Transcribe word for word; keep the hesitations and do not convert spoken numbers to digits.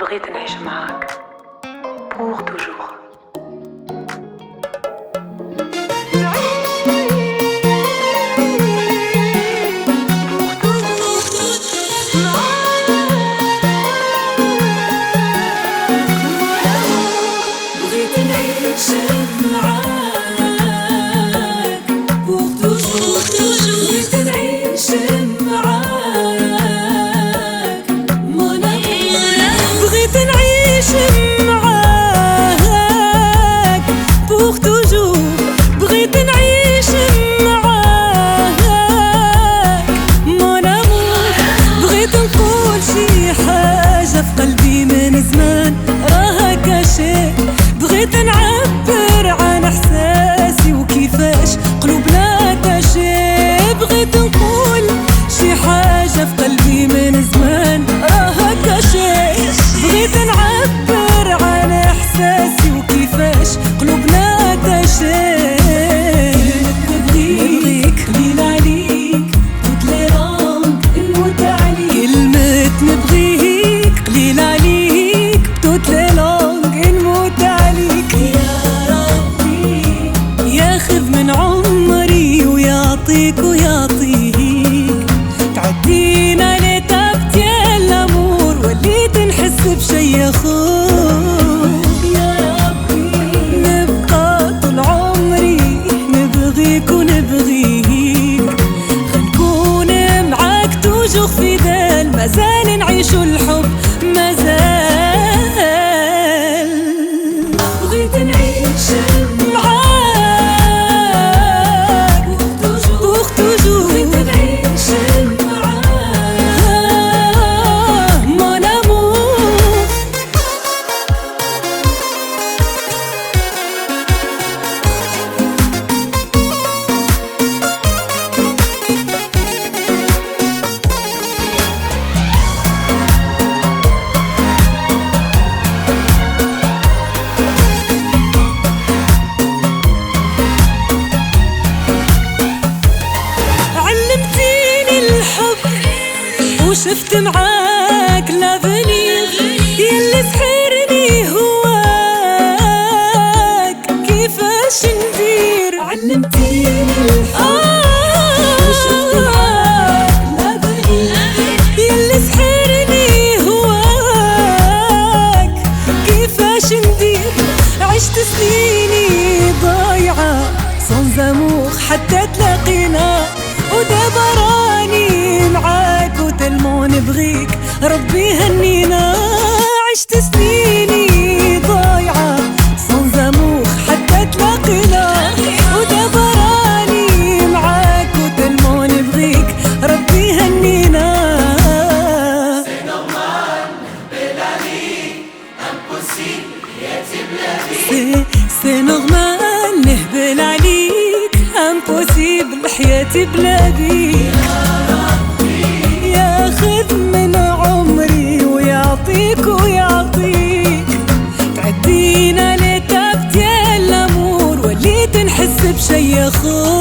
بغيت نعيش معاك pour toujours. بغيت نعيش معاك pour toujours. بغيت نعيش معاك mon amour. بغيت نعيش معاك pour toujours. بغيت نعيش معاك mon amour. بغيت نقول شي حاجة في قلبي من زمان راها كاشي. بغيت نعبر عن احساسي وكيفاش قلوبنا تاشي. بغيت نقول شي حاجة في قلبي من زمان راها كاشي. بغيت نعبر عن احساسي وكيفاش قلوبنا تاشي. نبغيك قليل عليك toutes les langues نموت عليك. كلمة نبغيك قليل عليك toutes les langues نموت عليك. يا ربي ياخذ من عمري ويعطيك ويعطيك. تعدينا ليتاب ديال الامور وليت نحس بشي اخوك. يا ربي نبقى طول عمري نبغيك ونبغيك. غنكون معاك توجور فيدال. مازال نعيشو الحب مازال. بغيت نعيش معاك pour toujours. بغيت نعيش معاك mon amour. علمتيني الحب وشفت معاك لافنير. يلي سحرني هواك كيفاش ندير. علمتيني الحب وشفت معاك لافنير. يلي سحرني هواك كيفاش ندير. عشت سنيني ضايعة sans amour حتى تلاقينا. ودابا راني معاك وتلمون نبغيك ربي هنينا. عشت سنيني ضايعة sans amour حتى تلاقينا. ودابا راني معاك وتلمون نبغيك ربي هنينا. سي نورمال نهبل عليك امبوسيبل حياتي بلا بيك. ياخذ من عمري ويعطيك ويعطيك. تعدينا ليتاب ديال الامور وليت نحس بشي اخوك.